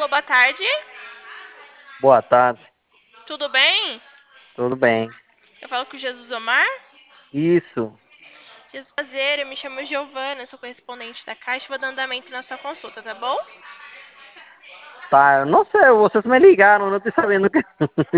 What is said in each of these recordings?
Alô, boa tarde. Boa tarde, Tudo bem? tudo bem? Eu falo com o Jesus Omar. Isso, Jesus, prazer, eu me chamo Giovana, sou correspondente da Caixa e vou dando andamento na sua consulta, tá bom? tá, eu não sei, vocês me ligaram, não tô sabendo que...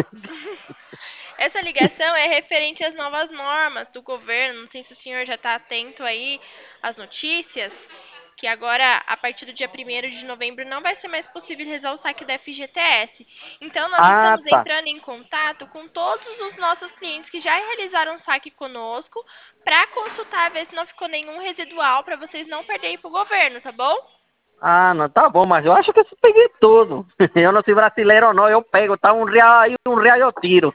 Essa ligação é referente às novas normas do governo. Não sei se o senhor já está atento aí às notícias, que agora, a partir do dia 1º de novembro, não vai ser mais possível realizar o saque da FGTS. Então, nós Ah, estamos tá. entrando em contato com todos os nossos clientes que já realizaram o saque conosco para consultar, ver se não ficou nenhum residual para vocês não perderem para o governo, tá bom? Ah, não, tá bom, mas eu acho que eu peguei tudo. Eu não sou brasileiro não, eu pego, tá R$ 1 e R$ 1 eu tiro.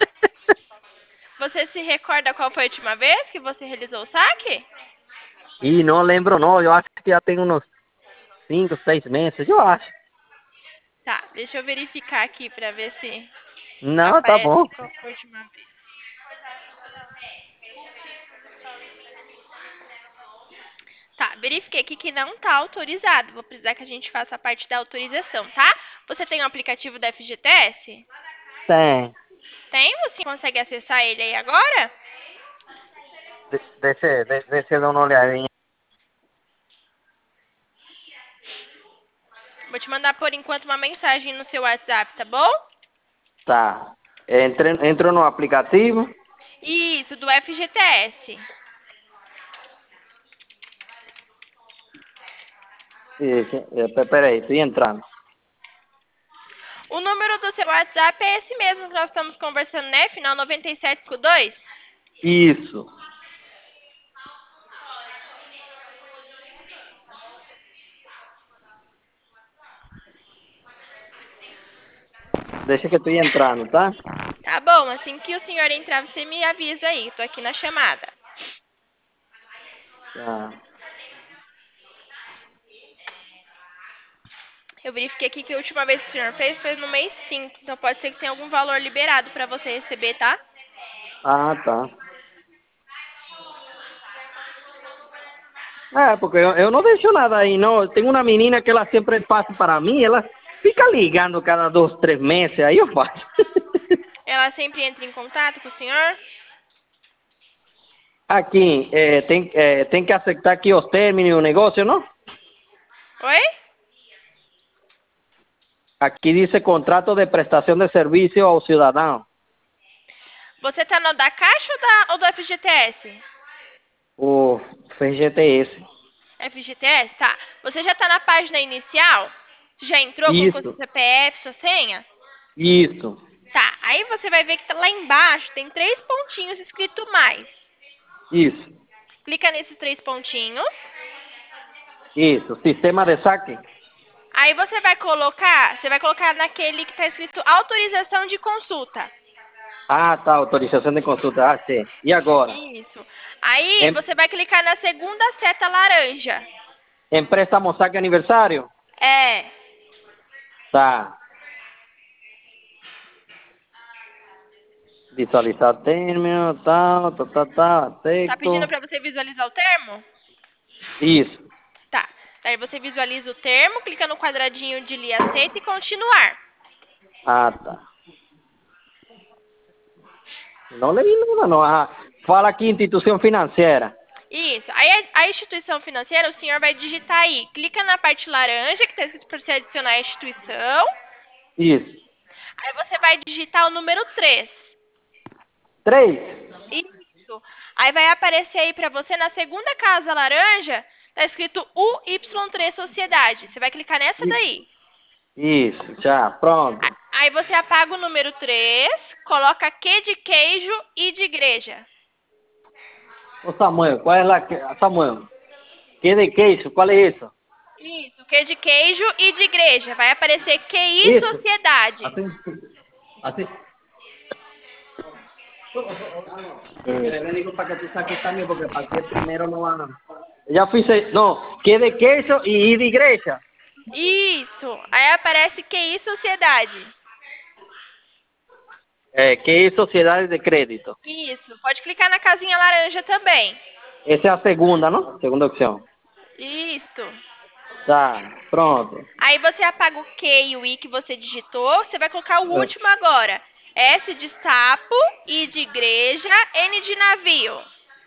Você se recorda qual foi a última vez que você realizou o saque? E não lembro não, eu acho que já tem uns 5, 6 meses, eu acho. Tá, deixa eu verificar aqui para ver se Não, tá bom. aparece qual foi a última vez. Tá, verifiquei aqui que não tá autorizado. Vou precisar que a gente faça a parte da autorização, tá? Você tem o aplicativo da FGTS? Tem. Tem? Você consegue acessar ele aí agora? Deixa eu dar uma olhadinha. Vou te mandar por enquanto uma mensagem no seu WhatsApp, tá bom? Tá. Entro no aplicativo. Isso, do FGTS. Isso, peraí, tô entrando. O número do seu WhatsApp é esse mesmo que nós estamos conversando, né? Final 9752? Isso. Deixa que eu tô entrando, tá? Tá bom, assim que o senhor entrar, você me avisa aí. Tô aqui na chamada. Tá. Eu verifiquei aqui que a última vez que o senhor fez foi no mês 5, então pode ser que tenha algum valor liberado para você receber, tá? Ah, tá. É, porque eu não deixo nada aí, não. Tem uma menina que ela sempre passa para mim, ela fica ligando cada 2, 3 meses, aí eu faço. Ela sempre entra em contato com o senhor? Aqui, tem que aceitar aqui os términos do negócio, não? Oi? Aqui dice contrato de prestación de servicio ao cidadão. Você tá no da Caixa ou do FGTS? O FGTS. FGTS? Tá. Você já tá na página inicial? Já entrou, colocou seu Isso, CPF, sua senha? isso, Tá. Aí você vai ver que tá lá embaixo tem 3 pontinhos escrito mais. isso, Clica nesses 3 pontinhos. isso. Sistema de saque. Aí você vai colocar naquele que tá escrito autorização de consulta. Ah, tá, autorização de consulta. Ah, sim. E agora? Isso. Aí Em, você vai clicar na segunda seta laranja. empréstamo saque aniversário? É. Tá. Visualizar término, tal, tal, tal, tal, Tá pedindo aceito. pra você visualizar o termo? Isso. Tá. Aí você visualiza o termo, clica no quadradinho de li aceita e continuar. Ah, tá. Não leí nada, não. Ah, fala aqui instituição financeira. Isso. Aí a instituição financeira, o senhor vai digitar aí. Clica na parte laranja que está escrito para você adicionar a instituição. Isso. Aí você vai digitar o número 3. 3. Isso. Aí vai aparecer aí para você na segunda casa laranja, tá escrito UY3 Sociedade. Você vai clicar nessa daí. Isso, já, pronto. Aí você apaga o número 3, coloca Q de queijo e de igreja. Ô Samuel, qual é lá? Samuel, que de queijo? Qual é isso? Isso, Q de queijo e de igreja. Vai aparecer QI Isso. Sociedade. Assim. Assim. Le digo para que tú saques también porque para que primero no van a... Ya fui, no, que de queso y de iglesia. Isso. Aí aparece QI Sociedade. Que es sociedades de crédito. Isso. Pode clicar na casinha laranja também. Esa es la segunda, ¿no? Segunda opción. Isso. Tá, pronto. Aí você apaga o Q e o I que você digitou. Você vai colocar o último agora. S de sapo, I de igreja, N de navio.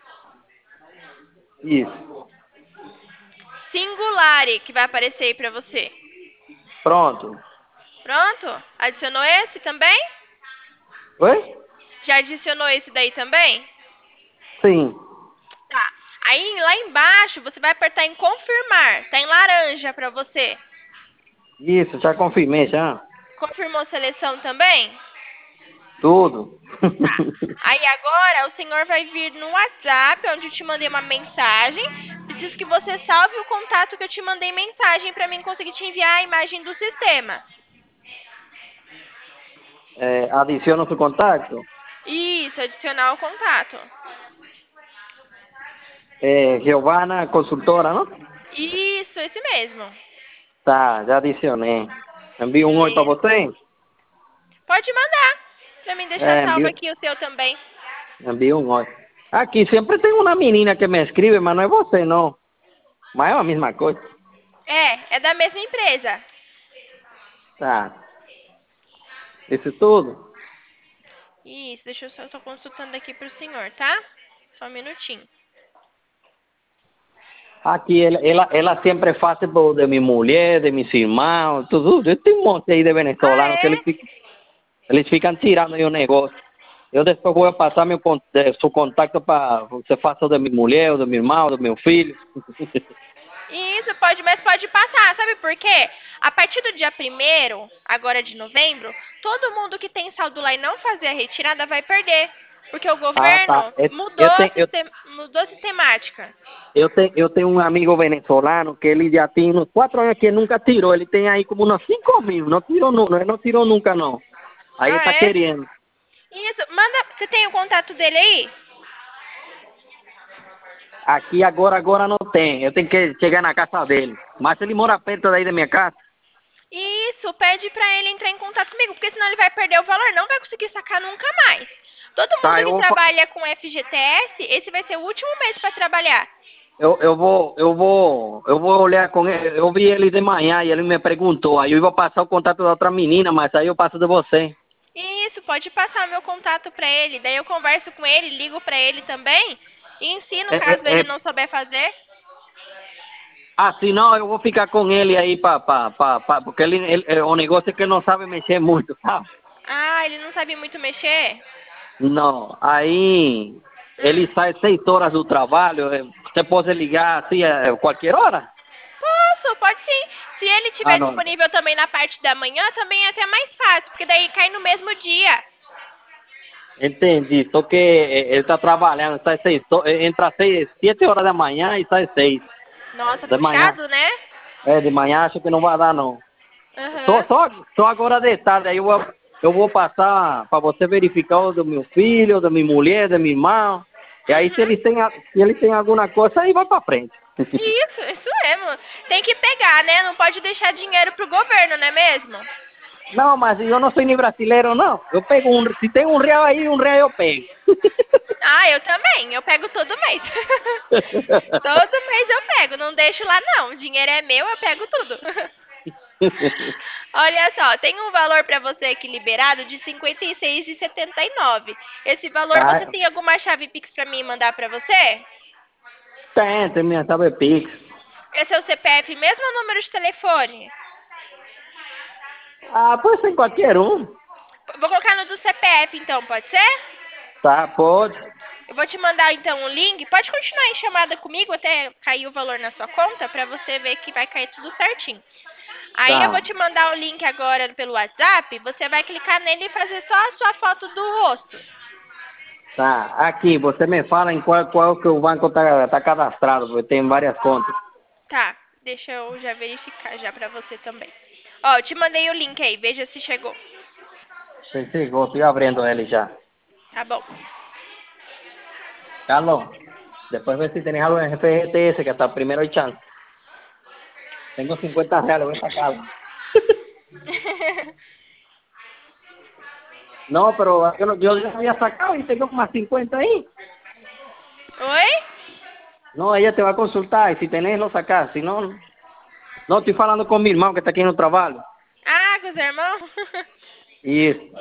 Isso. Singulare, que vai aparecer aí pra você. Pronto. Pronto? Adicionou esse também? Oi? Já adicionou esse daí também? Sim. Tá. Aí lá embaixo você vai apertar em confirmar. Tá em laranja pra você. Isso, já confirmei, já. Confirmou a seleção também? Tudo. Tá. Aí agora o senhor vai vir no WhatsApp, onde eu te mandei uma mensagem. Preciso que você salve o contato que eu te mandei mensagem para mim conseguir te enviar a imagem do sistema. Adiciona su contacto. Isso, adicionar o contato. Giovanna Consultora, ¿no? Isso, esse mesmo. Tá, já adicionei. Envio um oi para Isso. você? Pode mandar. Pra mim deixar salvo Envio, aqui o seu também. envio um oi. Aqui sempre tem uma menina que me escreve, mas não é você, não. Mas é a mesma coisa. É da mesma empresa. Tá. Isso é tudo? Isso, deixa eu só, tô consultando aqui pro senhor, tá? Só um minutinho. Aqui ela sempre faz de minha mulher, de meus irmãos, tudo. Eu tenho um monte aí de Ah, venezolanos que é? eles ficam tirando aí o negócio. Eu depois vou passar seu contato para você faça de minha mulher, ou do meu irmão, do meu filho. Isso, pode, mas pode passar, sabe por quê? A partir do dia 1º, agora de novembro, todo mundo que tem saldo lá e não fazer a retirada vai perder. Porque o Ah, tá. governo mudou Eu tenho, eu, mudou a sistemática. eu tenho um amigo venezolano que ele já tem uns 4 anos que nunca tirou. Ele tem aí como uns 5.000. Não tirou, não tirou nunca, não. Aí Ah, está é? querendo. Isso, manda. Você tem o contato dele aí? Aqui agora não tem. Eu tenho que chegar na casa dele. Mas ele mora perto daí da minha casa. Isso, pede pra ele entrar em contato comigo, porque senão ele vai perder o valor, não vai conseguir sacar nunca mais. Todo Tá, mundo que trabalha com FGTS, esse vai ser o último mês para trabalhar. eu vou olhar com ele. Eu vi ele de manhã e ele me perguntou. Aí eu ia passar o contato da outra menina, mas aí eu passo de você. Isso, pode passar meu contato pra ele, daí eu converso com ele, ligo pra ele também e ensino É, caso é, ele é, não souber fazer. se não, eu vou ficar com ele aí, porque o negócio é que ele não sabe mexer muito, sabe? Ah, ele não sabe muito mexer? Não, aí ele Hum. sai 6 horas do trabalho, você pode ligar assim qualquer hora? Posso, pode sim. Se ele Ah, estiver não, disponível também na parte da manhã, também é até mais fácil, porque daí cai no mesmo dia. entendi, só que ele está trabalhando, sai entra 7 horas da manhã e sai 6 Nossa, da manhã. puxado, né? De manhã acho que não vai dar, não. Só, Aham. só, só agora de tarde, aí eu vou passar para você verificar o do meu filho, da minha mulher, do meu irmão. E aí, Uhum. se ele tem alguma coisa, aí vai para frente. Isso mesmo. Tem que pegar, né? Não pode deixar dinheiro pro governo, não é mesmo? Não, mas eu não sou nem brasileiro, não. Eu pego se tem R$ 1 aí, R$ 1 eu pego. Ah, eu também. Eu pego todo mês. Todo mês eu pego. Não deixo lá, não. O dinheiro é meu, eu pego tudo. Olha só, tem um valor para você aqui liberado de R$ 56,79. Esse valor você Tá, tem alguma chave Pix para mim mandar para você? tem minha chave Pix. Esse é o CPF mesmo ou número de telefone? Ah, pode ser qualquer um. Vou colocar no do CPF então, pode ser? Tá, pode. Eu vou te mandar então um link. Pode continuar em chamada comigo até cair o valor na sua conta para você ver que vai cair tudo certinho. Aí eu vou Tá, te mandar o link agora pelo WhatsApp. Você vai clicar nele e fazer só a sua foto do rosto. tá. Aqui, você me fala em qual que o banco tá cadastrado, porque tem várias contas. Tá, deixa eu já verificar já pra você também. Ó, eu te mandei o link aí, veja se chegou. Você chegou, estou abrindo ele já. Tá bom. Carlos, después ver si tenés algo en FGTS, que hasta primero hay chance. Tengo R$ 50, voy a sacarlo. No, pero yo ya había sacado y tengo más 50 ahí. Oi? No, ella te va a consultar y si tenés lo sacás, si no... Não, estou falando com meu irmão que está aqui no trabalho. Ah, com os irmãos? Isso.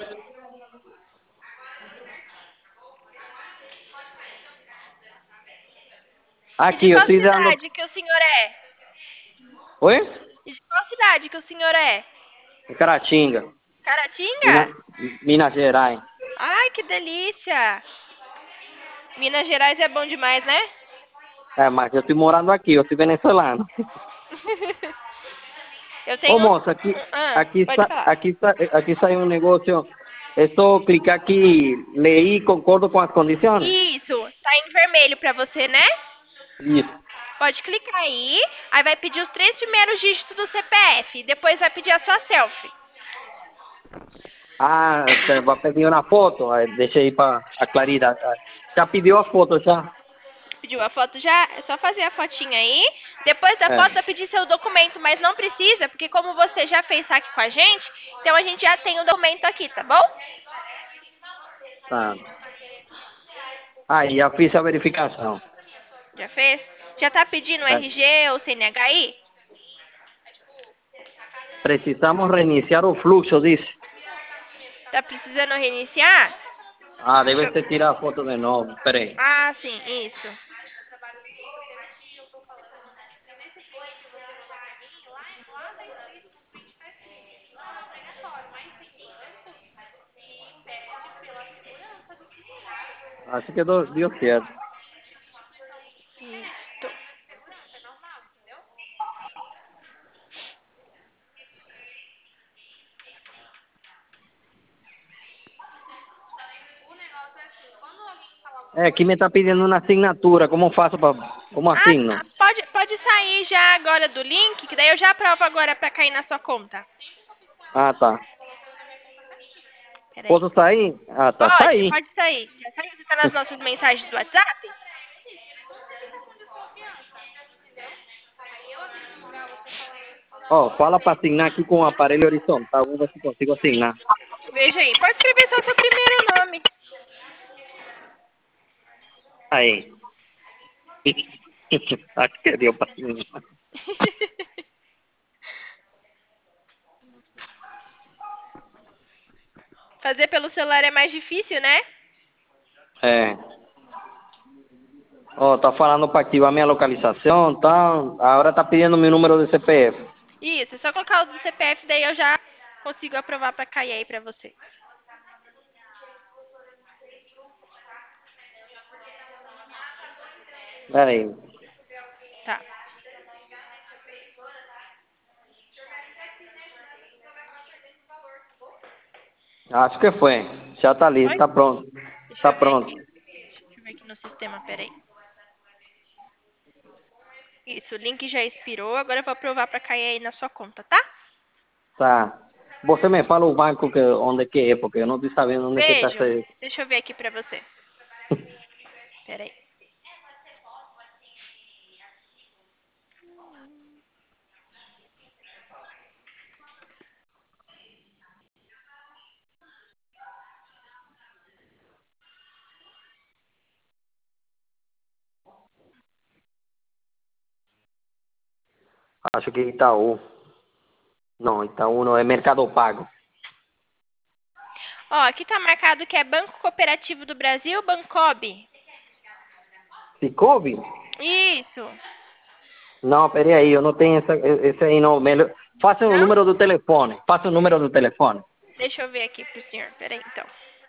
E de Aqui, eu qual estou dando... cidade que o senhor é? Oi? E de qual cidade que o senhor é? Caratinga. Caratinga? Minas, Minas Gerais. Ai, que delícia! Minas Gerais é bom demais, né? É, mas eu estou morando aqui, eu sou venezuelano. Eu Ô, tenho. moça, Pode falar. aqui sai um negócio. É só clicar aqui, ler e concordo com as condições. Isso, tá em vermelho pra você, né? Isso. Pode clicar aí vai pedir os 3 primeiros dígitos do CPF, depois vai pedir a sua selfie. Ah, você vai pedir uma foto? Deixa aí para a claridade. Já pediu a foto, já? Pediu a foto já? É só fazer a fotinha aí. Depois da É. foto vai pedir seu documento, mas não precisa, porque como você já fez saque com a gente, então a gente já tem o documento aqui, tá bom? Tá. Aí, já fiz a verificação. Já fez? Já tá pedindo É. RG ou CNH aí? Precisamos reiniciar o fluxo, diz. Tá precisando reiniciar? Ah, Deixa deve eu... ser tirar a foto de novo. Peraí. Ah, sim, isso. Acho que deu certo. Isso. É, aqui me está pedindo uma assinatura. Como faço para... Como Ah, assino? pode sair já agora do link, que daí eu já aprovo agora pra cair na sua conta. Ah, tá. Peraí. Posso sair? Ah, tá. Saí. Pode sair. Já saiu? Você tá nas nossas mensagens do WhatsApp? Ó, fala para assinar aqui com o aparelho horizontal. Vamos ver se consigo assinar. Veja aí. Pode escrever só seu primeiro nome. Aí. Acho que deu para assinar. Fazer pelo celular é mais difícil, né? É. Ó, tá falando para ativar minha localização, tal. Agora tá pedindo meu número de CPF. Isso, é só colocar o do CPF, daí eu já consigo aprovar pra cair aí pra você. Peraí. Tá. Acho que foi. Já tá ali, Oi? tá pronto. Deixa Tá eu ver pronto. aqui. Deixa eu ver aqui no sistema, peraí. Isso, o link já expirou, agora eu vou aprovar pra cair aí na sua conta, tá? Tá. Você me fala o banco onde que é, porque eu não tô sabendo onde que tá Vejo. esse... Deixa eu ver aqui pra você. Peraí. Acho que Itaú. Não, Itaú não, é Mercado Pago. Ó, aqui tá marcado que é Banco Cooperativo do Brasil, Bancob. Cicobi? Isso. Não, peraí, eu não tenho esse aí não. Melhor... Faça o Não? número do telefone. Faça o número do telefone. Deixa eu ver aqui pro senhor. Peraí, então.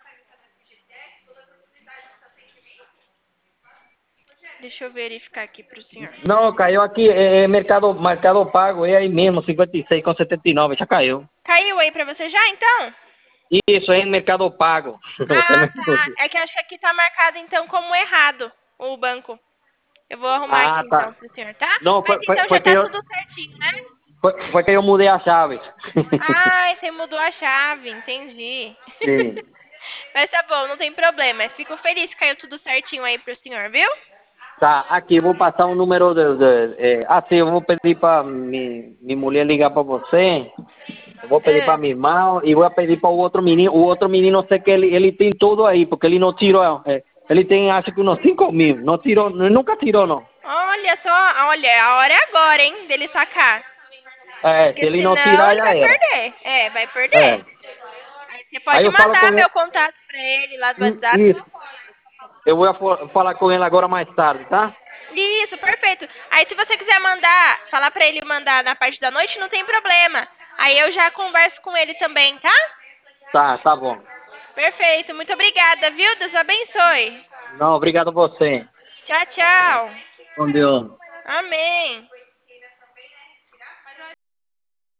Deixa eu verificar aqui pro senhor. Não, caiu aqui, é Mercado Pago, é aí mesmo, 56,79, já caiu. Caiu aí pra você já, então? Isso, é Mercado Pago. Você Ah, me tá. É que acho que aqui tá marcado, então, como errado o banco. Eu vou arrumar Ah, aqui, então, tá. pro senhor, tá? Não, Mas então foi já que tá eu, tudo certinho, né? foi que eu mudei a chave. Ai, você mudou a chave, entendi. Sim. Mas tá bom, não tem problema. Fico feliz que caiu tudo certinho aí pro senhor, viu? Tá, aqui, vou passar um número sim, eu vou pedir para minha mulher ligar para você. Eu vou pedir para Ah, meu irmão e vou pedir para o outro menino. O outro menino, eu sei que ele tem tudo aí, porque ele não tirou. Ele tem, acho que uns 5.000. Não tirou, nunca tirou, não. olha só, olha, a hora é agora, hein, dele sacar. É, se Porque ele não senão tirar, ele já vai era. perder. É, vai É. perder. Aí você Aí pode eu falo com mandar ele. meu contato pra ele lá do WhatsApp. Isso. Eu vou falar com ele agora mais tarde, tá? Isso, perfeito. Aí se você quiser mandar, falar pra ele mandar na parte da noite, não tem problema. Aí eu já converso com ele também, tá? Tá bom. Perfeito, muito obrigada, viu? Deus abençoe. Não, obrigado a você. Tchau, tchau. Com Deus. Amém.